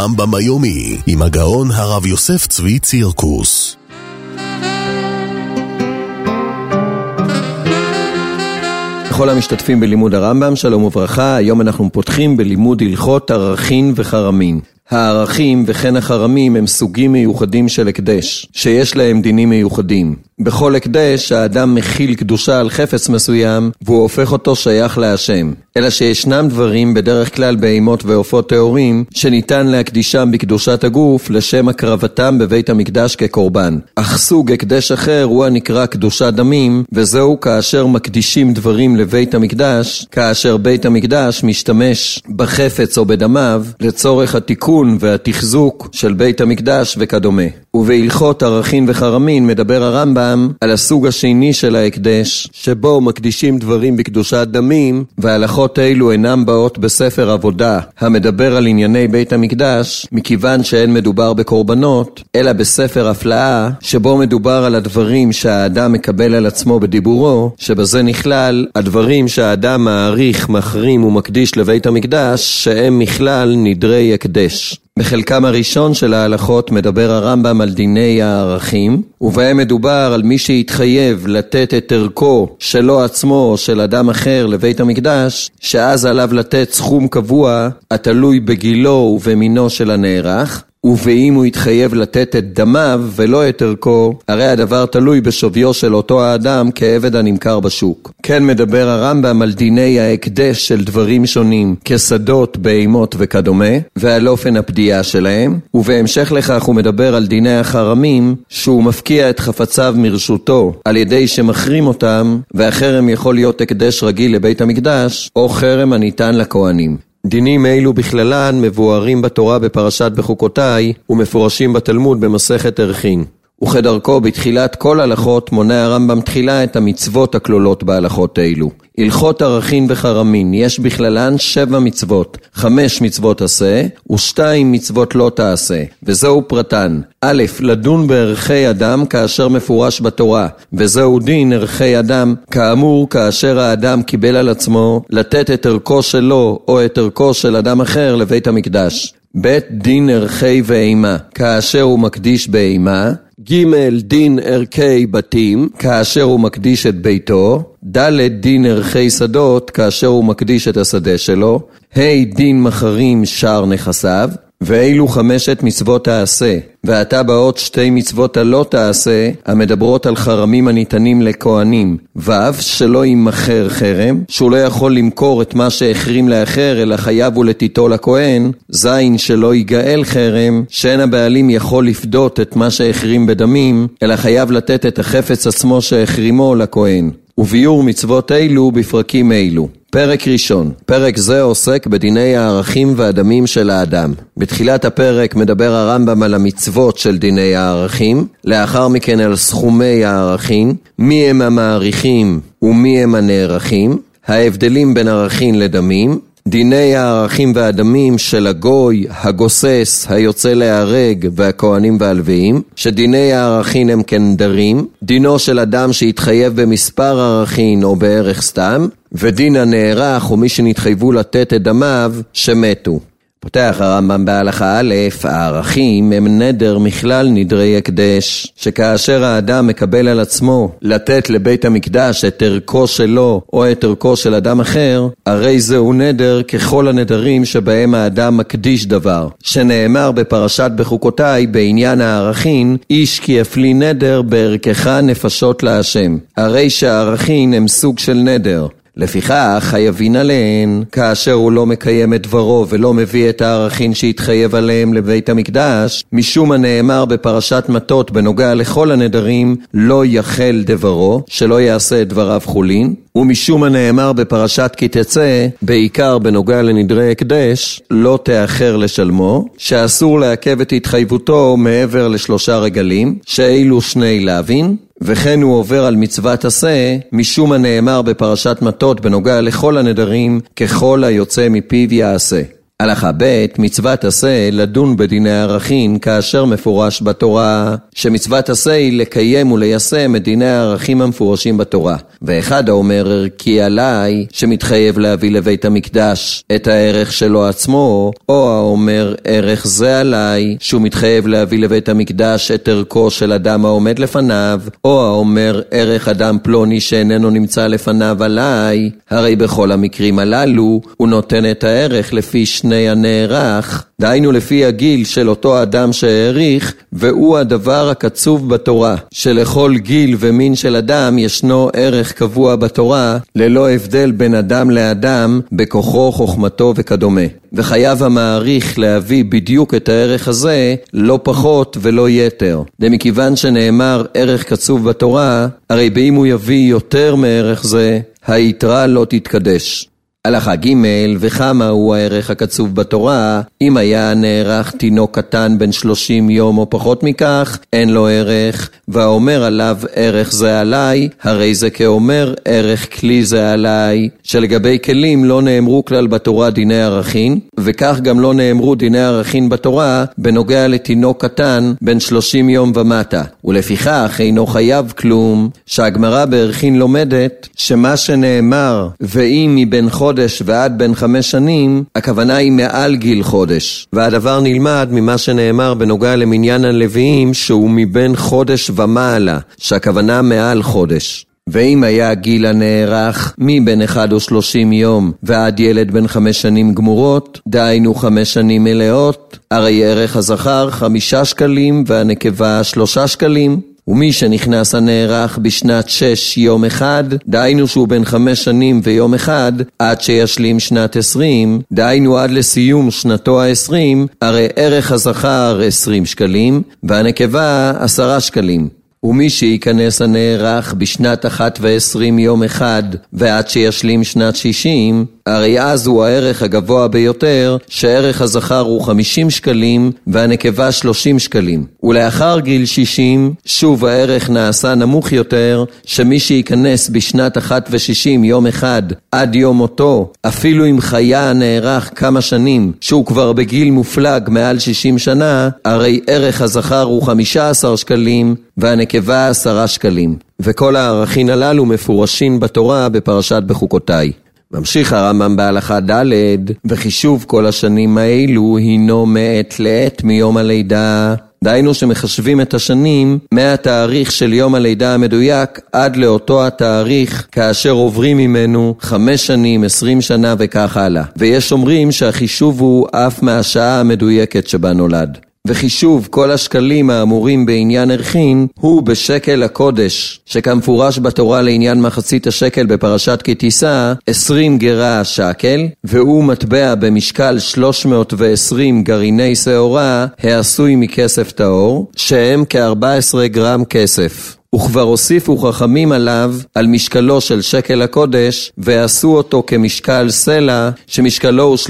הרמב"ם היומי עם הגאון הרב יוסף צבי צירקוס. לכל המשתתפים בלימוד הרמב"ם, שלום וברכה. היום אנחנו פותחים בלימוד הלכות ערכין וחרמין. הערכים וכן החרמים הם סוגים מיוחדים של הקדש, שיש להם דינים מיוחדים. בכל הקדש האדם מכיל קדושה על חפץ מסוים, והוא הופך אותו שייך להשם. אלא שישנם דברים, בדרך כלל בהימות ועופות טהורים, שניתן להקדישם בקדושת הגוף לשם הקרבתם בבית המקדש כקורבן. אך סוג הקדש אחר הוא הנקרא קדושת דמים, וזהו כאשר מקדישים דברים לבית המקדש, כאשר בית המקדש משתמש בחפץ או בדמיו לצורך התיקון והתחזוק של בית המקדש וכדומה. ובהלכות ערכין וחרמין מדבר הרמב"ם על הסוג השני של ההקדש, שבו מקדישים דברים בקדושת דמים, וההלכות האלו אינם באות בספר עבודה המדבר על ענייני בית המקדש, מכיוון שאין מדובר בקורבנות, אלא בספר הפלאה, שבו מדובר על הדברים שהאדם מקבל על עצמו בדיבורו, שבזה נכלל הדברים שהאדם מעריך, מחרים ומקדיש לבית המקדש, שהם מכלל נדרי הקדש. בחלקם הראשון של ההלכות מדבר הרמב"ם על דיני הערכים, ובהם מדובר על מי שהתחייב לתת את ערכו שלו עצמו או של אדם אחר לבית המקדש, שאז עליו לתת סכום קבוע התלוי בגילו ובמינו של הנערך, ואם הוא יתחייב לתת את דמיו ולא את ערכו, הרי הדבר תלוי בשוויו של אותו האדם כעבד הנמכר בשוק. כן מדבר הרמב"ם על דיני ההקדש של דברים שונים, כשדות, בהימות וכדומה, ועל אופן הפדיעה שלהם, ובהמשך לכך הוא מדבר על דיני החרמים, שהוא מפקיע את חפציו מרשותו, על ידי שמחרים אותם, והחרם יכול להיות הקדש רגיל לבית המקדש, או חרם הניתן לכהנים. דינים אלו בכללן מבוארים בתורה בפרשת בחוקותיי ומפורשים בתלמוד במסכת ערכין. וכדרכו בתחילת כל הלכות מונה הרמב"ם תחילה את המצוות הכלולות בהלכות אלו. הלכות ערכין וחרמין יש בכללן 7 מצוות, 5 מצוות עשה ו2 מצוות לא תעשה, וזהו פרטן. א', לדון בערכי אדם כאשר מפורש בתורה, וזהו דין ערכי אדם כאמור כאשר האדם קיבל על עצמו לתת את ערכו שלו או את ערכו של אדם אחר לבית המקדש. ב', דין ערכי ואימה כאשר הוא מקדיש באימה. ג', דין ערכי בתים כאשר הוא מקדיש את ביתו. ד', דין ערכי שדות כאשר הוא מקדיש את השדה שלו. ה', דין מחרים שאר נכסיו. ואילו 5 מצוות תעשה, ועתה באות 2 מצוות הלא תעשה, המדברות על חרמים הניתנים לכהנים. ו', שלא ימחר חרם, שהוא לא יכול למכור את מה שהחרים לאחר, אלא חייב הוא לתיתו לכהן. ז', שלא יגאל חרם, שאין הבעלים יכול לפדות את מה שהחרים בדמים, אלא חייב לתת את החפץ עצמו שהחרימו לכהן. וביור מצוות אילו בפרקים אילו. פרק ראשון. פרק זה עוסק בדיני הערכים והדמים של האדם. בתחילת הפרק מדבר הרמב"ם על המצוות של דיני הערכים, לאחר מכן על סכומי הערכים, מי הם המעריכים ומי הם הנערכים, ההבדלים בין ערכים לדמים, דיני הערכים והדמים של הגוי, הגוסס, היוצא להרג והכהנים והלוויים, שדיני הערכים הם כנדרים, דינו של אדם שהתחייב במספר ערכים או בערך סתם, ודין הנערך ומי שנתחייבו לתת את דמיו שמתו. פותח הרמב"ם בהלכה א', הערכים הם נדר מכלל נדרי הקדש, שכאשר האדם מקבל על עצמו לתת לבית המקדש את ערכו שלו או את ערכו של אדם אחר, הרי זהו נדר ככל הנדרים שבהם האדם מקדיש דבר, שנאמר בפרשת בחוקותיי בעניין הערכים, איש כי יפלי נדר בערכך נפשות להשם. הרי שהערכים הם סוג של נדר, לפיכך חייבין עליהן, כאשר הוא לא מקיים את דברו ולא מביא את הערכים שהתחייב עליהם לבית המקדש, משום הנאמר בפרשת מטות בנוגע לכל הנדרים, לא יחל דברו, שלא יעשה את דבריו חולין, ומשום הנאמר בפרשת כי תצא, בעיקר בנוגע לנדרי הקדש, לא תאחר לשלמו, שאסור לעכב את התחייבותו מעבר ל3 רגלים, שאילו 2 להבין, וכן הוא עובר על מצוות עשה, משום הנאמר בפרשת מטות בנוגע לכל הנדרים, ככל היוצא מפיו יעשה. הלכה ב' מצוות עשה לדון בדיני ערכין כאשר מפורש בתורה, שמצוות עשה היא לקיים וליישם את דיני הערכים המפורשים בתורה. ואחד האומר כי עליי שמתחייב להביא לבית המקדש את הערך שלו עצמו, או האומר ערך זה עליי שהוא מתחייב להביא לבית המקדש את ערכו של אדם העומד לפניו, או האומר ערך אדם פלוני שאיננו נמצא לפניו עליי, הרי בכל המקרים הללו הוא נותן את הערך לפי שני הנערך, דהיינו לפי הגיל של אותו אדם שהעריך, והוא הדבר הקצוב בתורה, שלכל גיל ומין של אדם ישנו ערך קבוע בתורה, ללא הבדל בין אדם לאדם, בכוחו, חוכמתו וכדומה. וחייב המעריך להביא בדיוק את הערך הזה, לא פחות ולא יתר. מכיוון שנאמר ערך קצוב בתורה, הרי באם הוא יביא יותר מערך זה, היתרה לא תתקדש. הלכה ג' וכמה הוא הערך הקצוב בתורה, אם היה נערך תינוק קטן בן 30 יום או פחות מכך, אין לו ערך, והאומר עליו ערך זה עליי, הרי זה כאומר ערך כלי זה עליי, שלגבי כלים לא נאמרו כלל בתורה דיני ערכין, וכך גם לא נאמרו דיני ערכין בתורה בנוגע לתינוק קטן בן 30 יום ומטה, ולפיכך אינו חייב כלום, שהגמרא בערכין לומדת שמה שנאמר ואם מבין חודש ועד בין 5 שנים, הכוונה היא מעל גיל חודש. והדבר נלמד ממה שנאמר בנוגע למניין הלוויים שהוא מבין חודש ומעלה, שהכוונה מעל חודש. ואם היה גיל הנערך מבין 1 או 30 יום ועד ילד בין 5 שנים גמורות, דהיינו 5 שנים מלאות, הרי ערך הזכר 5 שקלים והנקבה 3 שקלים. ומי שנכנס הנערך בשנת 6 יום אחד, דהיינו שהוא בין 5 שנים ויום אחד, עד שישלים שנת 20, דהיינו עד לסיום שנתו ה-20, הרי ערך הזכר 20 שקלים, והנקבה 10 שקלים. ומי שייכנס הנערך בשנת 21 יום אחד, ועד שישלים שנת 60, הרי אז הוא הערך הגבוה ביותר, שערך הזכר הוא 50 שקלים, והנקבה 30 שקלים. ולאחר גיל 60, שוב הערך נעשה נמוך יותר, שמי שייכנס בשנת 61 יום אחד, עד יום מותו, אפילו אם חיה הנערך כמה שנים, שהוא כבר בגיל מופלג מעל 60 שנה, הרי ערך הזכר הוא 15 שקלים, והנקבה 10 שקלים. וכל הערכים הללו מפורשים בתורה בפרשת בחוקותיי. ממשיך הרמב"ם בהלכה ד' וחישוב כל השנים האלו הינו מעת לעת מיום הלידה. דהיינו שמחשבים את השנים מהתאריך של יום הלידה המדויק עד לאותו התאריך כאשר עוברים ממנו 5 שנים, 20 שנה וכך הלאה. ויש אומרים שהחישוב הוא אף מהשעה המדויקת שבה נולד. וחישוב כל השקלים האמורים בעניין ערכין הוא בשקל הקודש, שכמפורש בתורה לעניין מחצית השקל בפרשת כי תישא, 20 גרה שקל, והוא מטבע במשקל 320 גרעיני שעורה, העשוי מכסף טהור, שהם כ-14 גרם כסף. וכבר הוסיפו חכמים עליו על משקלו של שקל הקודש, ועשו אותו כמשקל סלע, שמשקלו הוא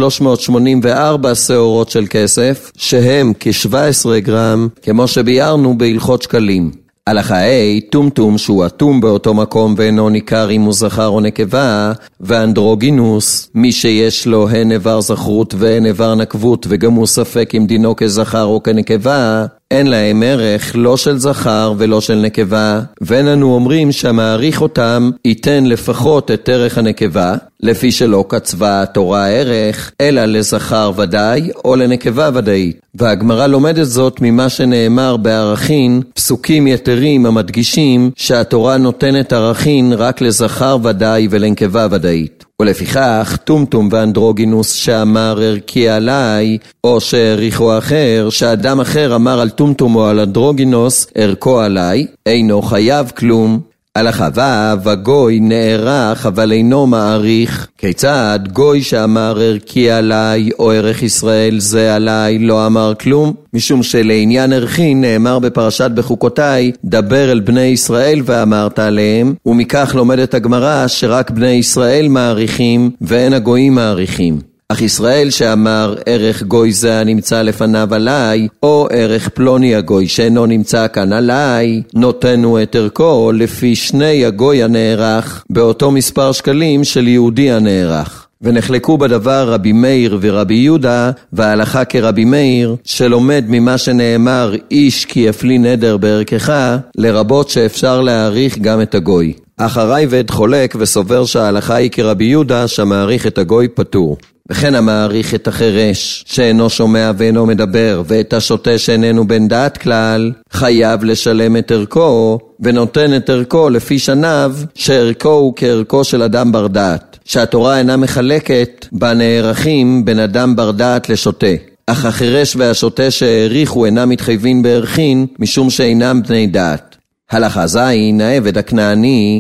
384 שעורות של כסף, שהם כ-17 גרם, כמו שביארנו בהלכות שקלים. הלכה ה' טומטום שהוא אטום באותו מקום ואינו ניכר אם הוא זכר או נקבה, ואנדרוגינוס, מי שיש לו הן איבר זכרות והן איבר נקבות וגם הוא ספק אם דינו כזכר או כנקבה, אין להם ערך לא של זכר ולא של נקבה, ואין לנו אומרים שהמעריך אותם ייתן לפחות את ערך הנקבה, לפי שלא קצבה התורה ערך, אלא לזכר ודאי או לנקבה ודאית. והגמרא לומדת זאת ממה שנאמר בערכין, פסוקים יתרים המדגישים שהתורה נותנת ערכין רק לזכר ודאי ולנקבה ודאית. ולפיכך טומטום ואנדרוגינוס שאמר ערכי עליי, או שהעריכו אחר, שאדם אחר אמר על טומטום או על אנדרוגינוס ערכו עליי, אינו חייב כלום. הלכה ו' הגוי נערך אבל אינו מעריך. כיצד גוי שאמר ערכי עליי או ערך ישראל זה עליי לא אמר כלום? משום שלעניין ערכי נאמר בפרשת בחוקותיי, דבר אל בני ישראל ואמרת עליהם, ומכך לומדת הגמרא שרק בני ישראל מעריכים ואין הגויים מעריכים. אך ישראל שאמר ערך גוי זה הנמצא לפניו עליי, או ערך פלוני הגוי שאינו נמצא כאן עליי, נותנו את ערכו לפי שני הגוי הנערך, באותו מספר שקלים של יהודי הנערך. ונחלקו בדבר רבי מאיר ורבי יהודה, וההלכה כרבי מאיר, שלומד ממה שנאמר איש כי יפלי נדר בערכך, לרבות שאפשר להעריך גם את הגוי. אך הרייבד חולק וסובר שההלכה היא כרבי יהודה, שמעריך את הגוי פטור. וכן המעריך את החרש שאינו שומע ואינו מדבר, ואת השוטה שאיננו בן דעת כלל, חייב לשלם את ערכו, ונותן את ערכו לפי שניו, שערכו הוא כערכו של אדם בר דעת, שהתורה אינה מחלקת בנערכים בין אדם בר דעת לשוטה. אך החרש והשוטה שהעריכו אינם מתחייבים בערכין, משום שאינם בני דעת. הלכה זין, העבד הכנעני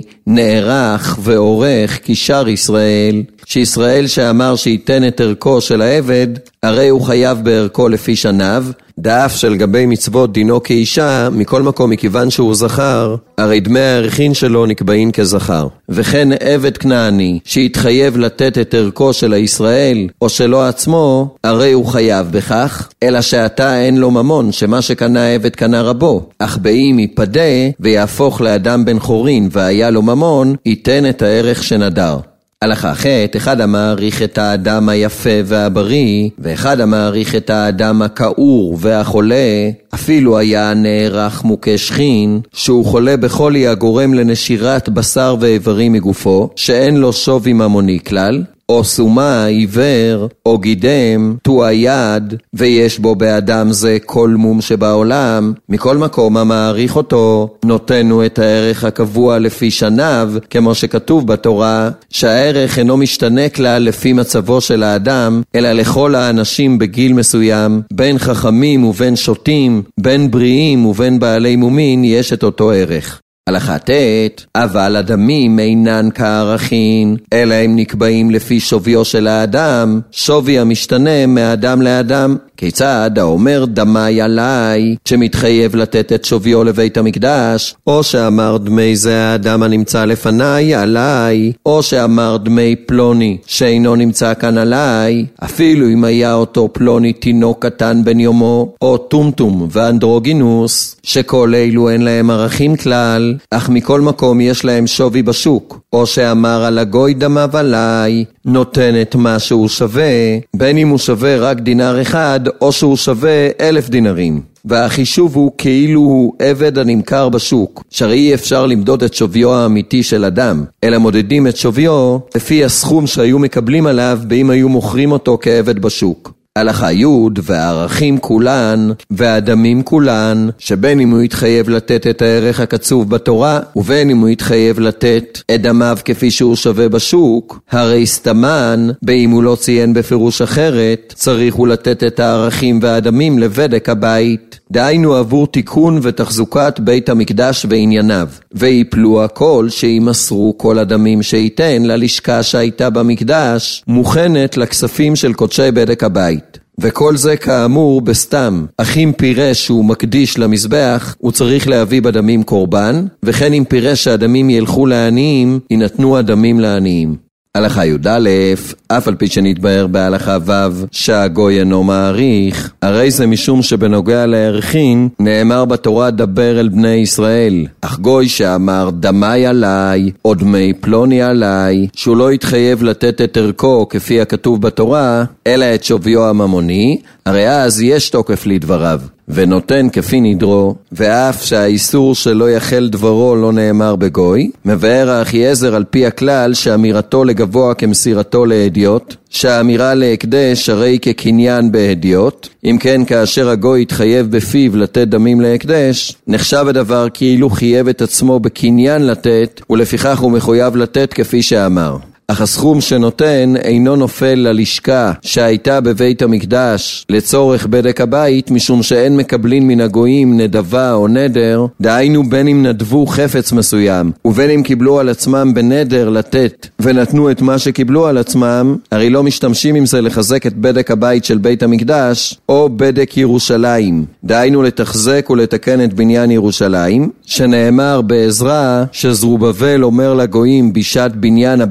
נערך ועורך כשאר ישראל, שישראל שאמר שייתן את ערכו של העבד, הרי הוא חייב בערכו לפי שניו, דאף של גבי מצוות דינו כאישה, מכל מקום מכיוון שהוא זכר, הרי דמי הערכין שלו נקבעים כזכר. וכן עבד כנעני שהתחייב לתת את ערכו של הישראל או שלו עצמו, הרי הוא חייב בכך, אלא שעתה אין לו ממון, שמה שקנה עבד קנה רבו, אך באם ייפדה ויהפוך לאדם בן חורין והיה לו ממון, ייתן את הערך שנדר. הלכה ח', אחד המעריך את האדם היפה והבריא, ואחד המעריך את האדם הכעור והחולה, אפילו היה נערך מוכה שכין, שהוא חולה בחולי הגורם לנשירת בשר ואיברים מגופו, שאין לו שווי ממוני כלל, או סומה, עיוור, או גידם, תו היד, ויש בו באדם זה כל מום שבעולם, מכל מקום המעריך אותו, נותנו את הערך הקבוע לפי שניו, כמו שכתוב בתורה, שהערך אינו משתנה כלל לפי מצבו של האדם, אלא לכל האנשים בגיל מסוים, בין חכמים ובין שוטים, בין בריאים ובין בעלי מומין, יש את אותו ערך. הלכה ט', אבל הדמים אינן כערכין, אלא הם נקבעים לפי שוויו של האדם, שווי המשתנה מאדם לאדם. כיצד האומר דמי עליי, שמתחייב לתת את שוויו לבית המקדש, או שאמר דמי זה האדם הנמצא לפניי עליי, או שאמר דמי פלוני שאינו נמצא כאן עליי, אפילו אם היה אותו פלוני תינוק קטן בן יומו, או טומטום ואנדרוגינוס, שכל אלו אין להם ערכים כלל, אך מכל מקום יש להם שווי בשוק, או שאמר על הגוי דמיו עליי, נותן את מה שהוא שווה, בין אם הוא שווה רק דינר אחד, או שהוא שווה 1,000 דינרים. והחישוב הוא כאילו הוא עבד הנמכר בשוק, שהרי אי אפשר למדוד את שוויו האמיתי של אדם, אלא מודדים את שוויו לפי הסכום שהיו מקבלים עליו באם היו מוכרים אותו כעבד בשוק. הלכה י', והערכים כולן והדמים כולן, שבין אם הוא יתחייב לתת את הערך הקצוב בתורה, ובין אם הוא יתחייב לתת את דמיו כפי שהוא שווה בשוק, הרי סתמן, באם הוא לא ציין בפירוש אחרת, צריך הוא לתת את הערכים והדמים לבדק הבית, דהיינו עבור תיקון ותחזוקת בית המקדש וענייניו, ויפלו הכל שימסרו כל הדמים שייתן ללשכה שהייתה במקדש, מוכנת לכספים של קודשי בדק הבית. וכל זה כאמור בסתם, אך אם פירש שהוא מקדיש למזבח, הוא צריך להביא בדמים קורבן, וכן אם פירש שהדמים ילכו לעניים, ינתנו הדמים לעניים. הלכה י"א, אף על פי שנתבהר בהלכה ו' שהגוי אינו מעריך, הרי זה משום שבנוגע לערכין נאמר בתורה דבר אל בני ישראל, אך גוי שאמר דמי עליי או דמי פלוני עליי, שהוא לא יתחייב לתת את ערכו כפי הכתוב בתורה, אלא את שוויו הממוני, הרי אז יש תוקף לדבריו, ונותן כפי נדרו, ואף שהאיסור שלא יחל דברו לא נאמר בגוי, מבאר האחייעזר על פי הכלל שאמירתו לגבוה כמסירתו להדיוט, שהאמירה להקדש הרי כקניין בהדיוט, אם כן כאשר הגוי התחייב בפיו לתת דמים להקדש, נחשב הדבר כאילו חייב את עצמו בקניין לתת, ולפיכך הוא מחויב לתת כפי שאמר. אך הסכום שנותן אינו נופל ללשכה שהייתה בבית המקדש לצורך בדק הבית, משום שאין מקבלין מן הגויים נדבה או נדר, דהיינו בין אם נדבו חפץ מסוים ובין אם קיבלו על עצמם בנדר לתת ונתנו את מה שקיבלו על עצמם, הרי לא משתמשים עם זה לחזק את בדק הבית של בית המקדש או בדק ירושלים, דהיינו לתחזק ולתקן את בניין ירושלים, שנאמר בעזרא שזרובבל אומר לגויים בשעת בניין הבית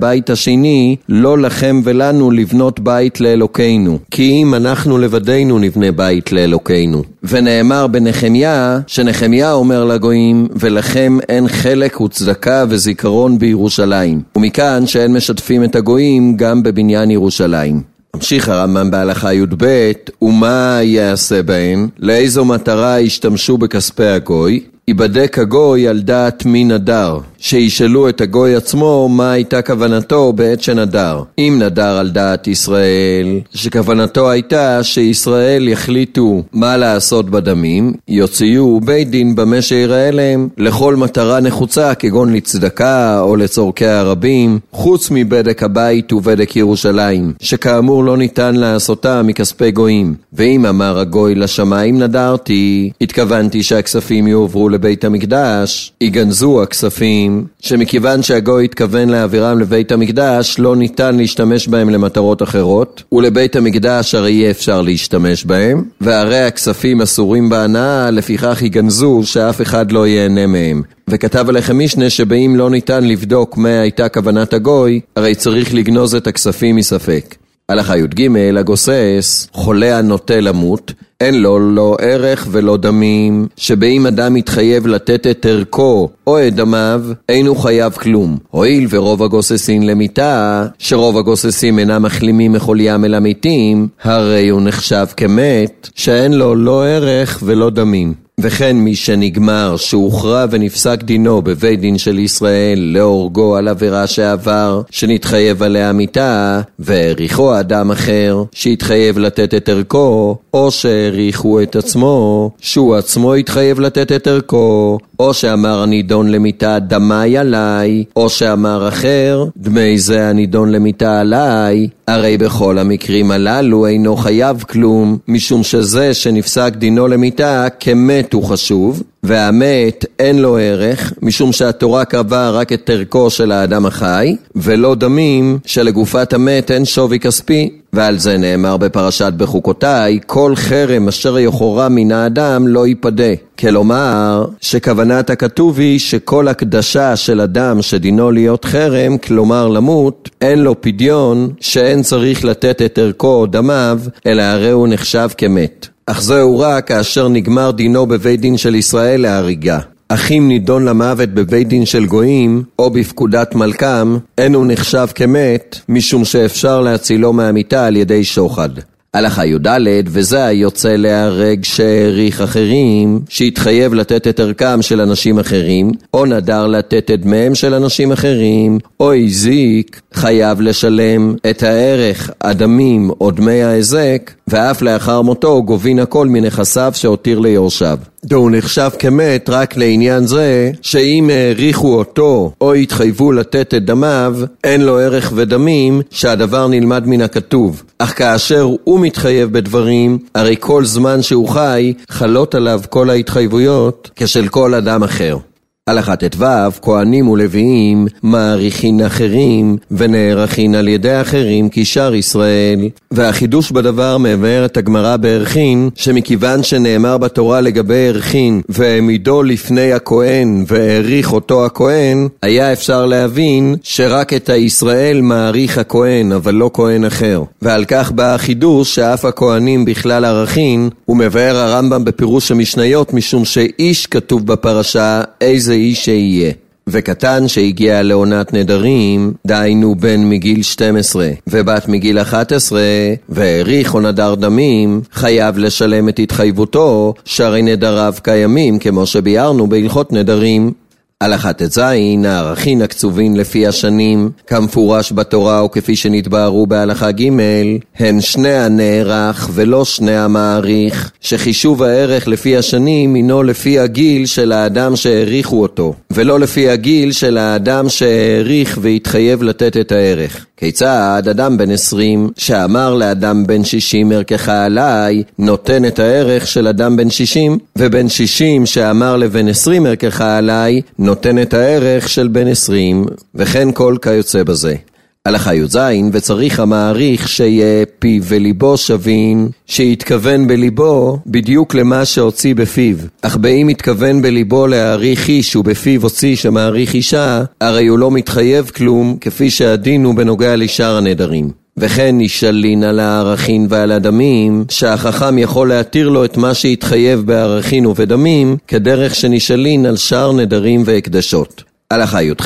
השני, לא לכם ולנו לבנות בית לאלוקינו, כי אם אנחנו לבדנו נבנה בית לאלוקינו. ונאמר בנחמיה, שנחמיה אומר לגויים, ולכם אין חלק וצדקה וזיכרון בירושלים. ומכאן שאין משתפים את הגויים גם בבניין ירושלים. ממשיך הרמב"ם בהלכה י"ב, ומה יעשה בהן? לאיזו מטרה ישתמשו בכספי הגוי? ייבדק הגוי על דעת מי נדר, שישאלו את הגוי עצמו מה הייתה כוונתו בעת שנדר. אם נדר על דעת ישראל, שכוונתו הייתה שישראל יחליטו מה לעשות בדמים, יוציאו בית דין במה שיראה להם לכל מטרה נחוצה, כגון לצדקה או לצורכי הרבים, חוץ מבדק הבית ובדק ירושלים, שכאמור לא ניתן לעשותה מכספי גויים. ואם אמר הגוי לשמיים נדרתי, התכוונתי שהכספים יועברו לבית המקדש, יגנזו הכספים, שמכיוון שהגוי התכוון להעבירם לבית המקדש, לא ניתן להשתמש בהם למטרות אחרות, ולבית המקדש הרי יהיה אפשר להשתמש בהם, והרי הכספים אסורים בהנאה, לפיכך יגנזו שאף אחד לא ייהנה מהם. וכתב עליכם משנה שבאים לא ניתן לבדוק מה הייתה כוונת הגוי, הרי צריך לגנוז את הכספים מספק. הלכה י"ג, הגוסס, חולה הנוטה למות, אין לו לא ערך ולא דמים, שבאם אדם מתחייב לתת את ערכו או את דמיו, אין הוא חייב כלום. הואיל ורוב הגוססים למיתה, שרוב הגוססים אינם מחלימים מחוליים אל המתים, הרי הוא נחשב כמת, שאין לו לא ערך ולא דמים. וכן מי שנגמר שהוכרע ונפסק דינו בבית דין של ישראל להורגו על עבירה שעבר שנתחייב עליה מיתה, והעריכו אדם אחר שהתחייב לתת את ערכו, או שהעריכו את עצמו שהוא עצמו התחייב לתת את ערכו, או שאמר הנידון למיתה דמי עליי, או שאמר אחר דמי זה הנידון למיתה עליי, הרי בכל המקרים הללו אינו חייב כלום, משום שזה שנפסק דינו למיתה כמת הוא חשוב, והמת אין לו ערך, משום שהתורה קבעה רק את ערכו של האדם החי, ולא דמים שלגופת המת אין שווי כספי. ועל זה נאמר בפרשת בחוקותיי, כל חרם אשר יחורה מן האדם לא ייפדה. כלומר, שכוונת הכתוב היא שכל הקדשה של אדם שדינו להיות חרם, כלומר למות, אין לו פדיון, שאין צריך לתת את ערכו או דמיו, אלא הרי הוא נחשב כמת. אך זהו רק כאשר נגמר דינו בבית דין של ישראל להריגה. אך אם נידון למוות בבית דין של גויים, או בפקודת מלכם, אין הוא נחשב כמת, משום שאפשר להצילו מהמיתה על ידי שוחד. הלכה י"ד, וזה היוצא להרג שהעריך אחרים, שהתחייב לתת את ערכם של אנשים אחרים, או נדר לתת את דמיהם של אנשים אחרים, או הזיק, חייב לשלם את הערך, הדמים או דמי ההזק, ואף לאחר מותו גובין הכל מנכסיו שהותיר ליורשיו. הוא נחשב כמת רק לעניין זה, שאם העריכו אותו או התחייבו לתת את דמיו, אין לו ערך ודמים שהדבר נלמד מן הכתוב. אך כאשר הוא מתחייב בדברים, הרי כל זמן שהוא חי, חלות עליו כל ההתחייבויות כשל כל אדם אחר. הלכה ט"ו, כהנים ולוויים מעריכין אחרים ונערכין על ידי אחרים כשאר ישראל. והחידוש בדבר מבאר את הגמרא בערכין, שמכיוון שנאמר בתורה לגבי ערכין והעמידו לפני הכהן והעריך אותו הכהן, היה אפשר להבין שרק את הישראל מעריך הכהן אבל לא כהן אחר. ועל כך בא החידוש שאף הכהנים בכלל ערכין, ומבאר הרמב"ם בפירוש המשניות, משום שאיש כתוב בפרשה איזה איש שיהיה. וקטן שהגיע לעונת נדרים, דיינו בן מגיל 12 ובת מגיל 11, והעריך או נדר דמים, חייב לשלם את התחייבותו, שהרי נדריו קיימים כמו שביארנו בהלכות נדרים. הלכה ט"ז, הערכין הקצובין לפי השנים, כמפורש בתורה וכפי שנתבהרו בהלכה ג', הן שני הנערך ולא שני המעריך, שחישוב הערך לפי השנים הינו לפי הגיל של האדם שהעריכו אותו, ולא לפי הגיל של האדם שהעריך והתחייב לתת את הערך. כיצד אדם בן 20 שאמר לאדם בן 60 ערכך עליי, נותן את הערך של אדם בן 60, ובן 60 שאמר לבן 20 ערכך עליי, נותן את הערך של בן 20, וכן כל כיוצא בזה. הלכה י"ז, וצריך המעריך שיהיה פיו וליבו שווים, שיתכוון בליבו בדיוק למה שהוציא בפיו. אך באם מתכוון בליבו להעריך איש ובפיו הוציא שמעריך אישה, הרי הוא לא מתחייב כלום, כפי שהדין הוא בנוגע לשאר הנדרים. וכן נשאלין על הערכין ועל הדמים, שהחכם יכול להתיר לו את מה שהתחייב בערכין ובדמים, כדרך שנשאלין על שאר נדרים והקדשות. הלכה י"ח,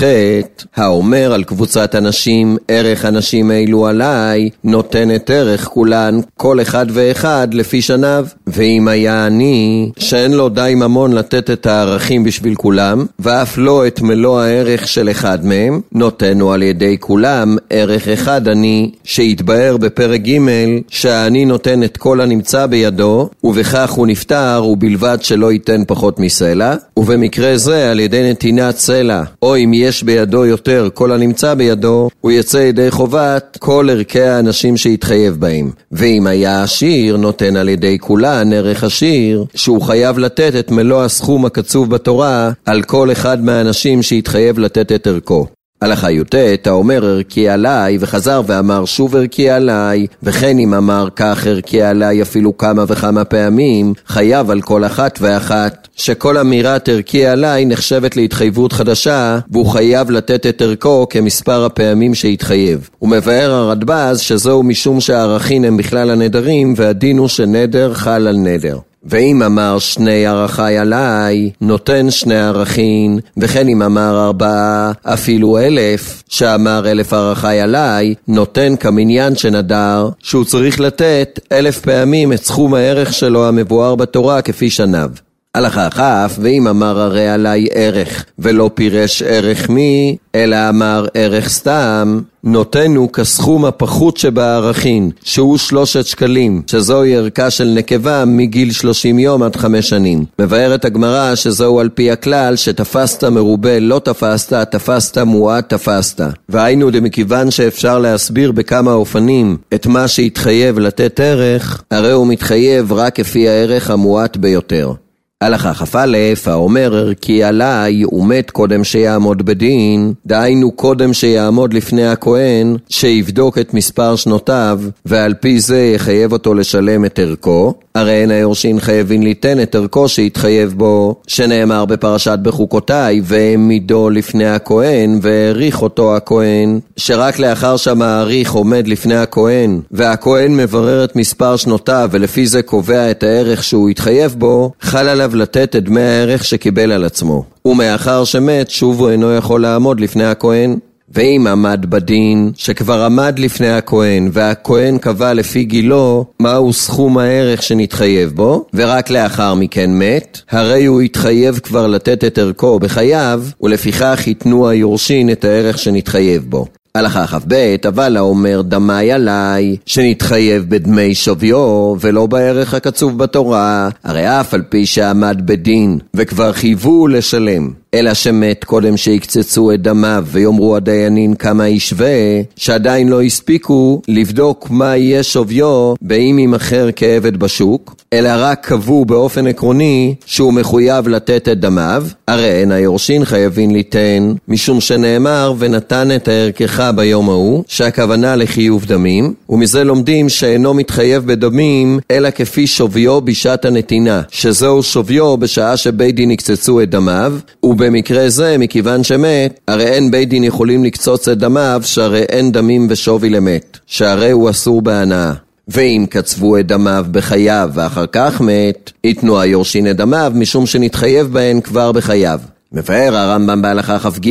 האומר על קבוצת אנשים, ערך אנשים אלו עליי, נותנת ערך כולן, כל אחד ואחד לפי שניו. ואם היה אני, שאין לו די ממון לתת את הערכים בשביל כולם, ואף לא את מלוא הערך של אחד מהם, נותנו על ידי כולם ערך אחד אני, שהתבאר בפרק ג' שהאני נותן את כל הנמצא בידו, ובכך הוא נפטר, ובלבד שלא ייתן פחות מסלע, ובמקרה זה על ידי נתינת סלע. או אם יש בידו יותר כל הנמצא בידו, הוא יצא ידי חובת כל ערכי האנשים שהתחייב בהם. ואם היה עשיר, נותן על ידי כולן ערך עשיר, שהוא חייב לתת את מלוא הסכום הקצוב בתורה על כל אחד מהאנשים שהתחייב לתת את ערכו. הלכה י"ט, האומר ערכי עליי, וחזר ואמר שוב ערכי עליי, וכן אם אמר כך ערכי עליי אפילו כמה וכמה פעמים, חייב על כל אחת ואחת, שכל אמירת ערכי עליי נחשבת להתחייבות חדשה, והוא חייב לתת את ערכו כמספר הפעמים שהתחייב. הוא מבאר הרדב"ז שזהו משום שהערכין הם בכלל הנדרים, והדין הוא שנדר חל על נדר. ואם אמר שני ערכי עליי, נותן שני ערכין, וכן אם אמר 4 אפילו 1,000, שאמר 1,000 ערכי עליי, נותן כמניין שנדר, שהוא צריך לתת 1,000 פעמים את סכום הערך שלו המבואר בתורה כפי שניו. הלכה כ', ואם אמר הרי עליי ערך, ולא פירש ערך מי, אלא אמר ערך סתם, נותנו כסכום הפחות שבערכין, שהוא 3 שקלים, שזוהי ערכה של נקבה מגיל 30 יום עד 5 שנים. מבארת הגמרא שזהו על פי הכלל שתפסת מרובה לא תפסת, תפסת מועט תפסת. והיינו דמכיוון שאפשר להסביר בכמה אופנים את מה שהתחייב לתת ערך, הרי הוא מתחייב רק כפי הערך המועט ביותר. הלכה כ"א, האומר ערכי עליי ומת קודם שיעמוד בדין, דהיינו קודם שיעמוד לפני הכהן, שיבדוק את מספר שנותיו, ועל פי זה יחייב אותו לשלם את ערכו. הרי אין היורשים חייבים ליתן את ערכו שהתחייב בו, שנאמר בפרשת בחוקותיי, והעמידו לפני הכהן, והעריך אותו הכהן, שרק לאחר שהמעריך עומד לפני הכהן, והכהן מברר את מספר שנותיו, ולפי זה קובע את הערך שהוא התחייב בו, חל עליו לתת את דמי הערך שקיבל על עצמו. ומאחר שמת, שוב הוא אינו יכול לעמוד לפני הכהן. ואם עמד בדין, שכבר עמד לפני הכהן, והכהן קבע לפי גילו מהו סכום הערך שנתחייב בו, ורק לאחר מכן מת, הרי הוא התחייב כבר לתת את ערכו בחייו, ולפיכך ייתנו היורשין את הערך שנתחייב בו. הלכה כ"ב, אבל האומר דמי עליי, שנתחייב בדמי שוויו, ולא בערך הקצוב בתורה, הרי אף על פי שעמד בדין, וכבר חייבו לשלם, אלא שמת קודם שיקצצו את דמיו, ויאמרו הדיינים כמה ישווה, שעדיין לא הספיקו לבדוק מה יהיה שוויו, באם ימכר כעבד בשוק, אלא רק קבעו באופן עקרוני שהוא מחויב לתת את דמיו, הרי אין היורשין חייבים ליתן, משום שנאמר ונתן את הערכך ביום ההוא, שהכוונה לחיוב דמים, ומזה לומדים שאינו מתחייב בדמים, אלא כפי שוויו בשעת הנתינה, שזהו שוויו בשעה שבית דין יקצצו את דמיו, ובמקרה זה, מכיוון שמת, הרי אין בית דין יכולים לקצוץ את דמיו, שהרי אין דמים ושווי למת, שהרי הוא אסור בהנאה. ואם קצבו את דמיו בחייו ואחר כך מת, ייתנו היורשין את דמיו משום שנתחייב בהן כבר בחייו. מבאר הרמב"ם בהלכה כ"ג,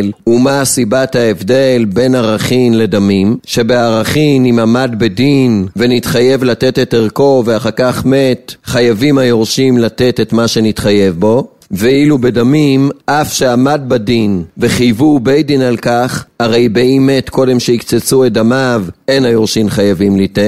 ומה סיבת ההבדל בין ערכין לדמים, שבערכין אם עמד בדין ונתחייב לתת את ערכו ואחר כך מת, חייבים היורשים לתת את מה שנתחייב בו, ואילו בדמים, אף שעמד בדין וחייבו בית דין על כך, הרי באם מת קודם שיקצצו את דמיו, אין היורשים חייבים ליתן,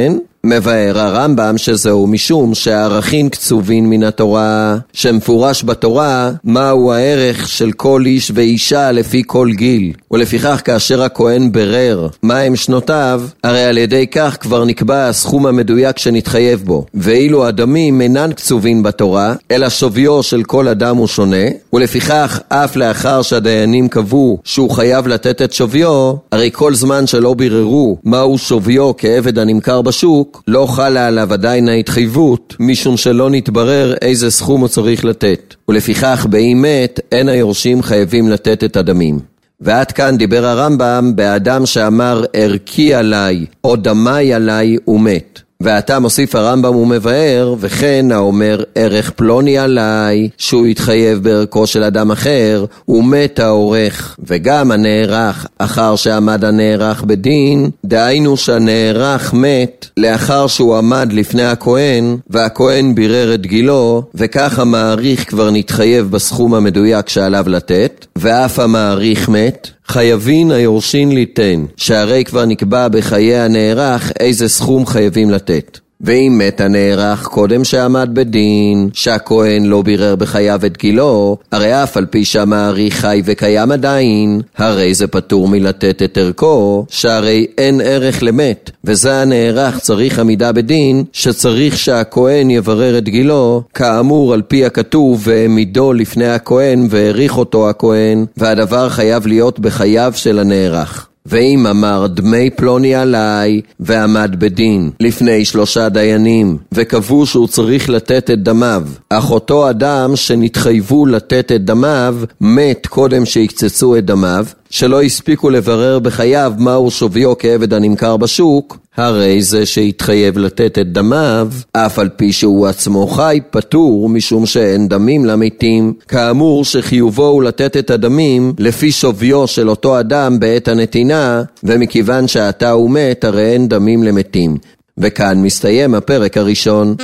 מבאר הרמב"ם שזהו משום שהערכים קצובים מן התורה, שמפורש בתורה מהו הערך של כל איש ואישה לפי כל גיל, ולפיכך כאשר הכהן ברר מהם שנותיו, הרי על ידי כך כבר נקבע הסכום המדויק שנתחייב בו. ואילו הדמים אינן קצובים בתורה, אלא שוויו של כל אדם הוא שונה, ולפיכך אף לאחר שהדיינים קבעו שהוא חייב לתת את שוויו, הרי כל זמן שלא ביררו מהו שוויו כעבד הנמכר בשוק, לא חלה עליו עדיין ההתחייבות, משום שלא נתברר איזה סכום הוא צריך לתת. ולפיכך באמת אין היורשים חייבים לתת את הדמים. ועד כאן דיבר הרמב"ם באדם שאמר ערכי עליי או דמי עליי ומת. ועתה מוסיף הרמב"ם ומבאר, וכן האומר ערך פלוני עליי, שהוא יתחייב בערכו של אדם אחר, ומת העורך, וגם הנערך אחר שעמד הנערך בדין, דהיינו שהנערך מת לאחר שהוא עמד לפני הכהן, והכהן בירר את גילו, וכך המעריך כבר נתחייב בסכום המדויק שעליו לתת, ואף המעריך מת, חייבים היורשים ליתן, שהרי כבר נקבע בחיי הנערך איזה סכום חייבים לתת. ואם מת הנערך קודם שעמד בדין, שהכהן לא בירר בחייו את גילו, הרי אף על פי שהמעריך חי וקיים עדיין, הרי זה פטור מלתת את ערכו, שהרי אין ערך למת, וזה הנערך צריך עמידה בדין, שצריך שהכהן יברר את גילו, כאמור על פי הכתוב, והעמידו לפני הכהן והעריך אותו הכהן, והדבר חייב להיות בחייו של הנערך. ואם אמר דמי פלוני עליי ועמד בדין לפני 3 דיינים וקבעו שהוא צריך לתת את דמיו, אך אותו אדם שנתחייבו לתת את דמיו מת קודם שיקצצו את דמיו, שלא הספיקו לברר בחייו מהו שוויו כעבד הנמכר בשוק, הרי זה שהתחייב לתת את דמיו, אף על פי שהוא עצמו חי, פטור משום שאין דמים למתים, כאמור שחיובו הוא לתת את הדמים לפי שוויו של אותו אדם בעת הנתינה, ומכיוון שעתה הוא מת, הרי אין דמים למתים. וכאן מסתיים הפרק הראשון.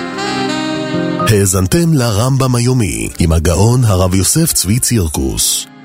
האזנתם לרמב"ם היומי עם הגאון הרב יוסף צבי צירקוס.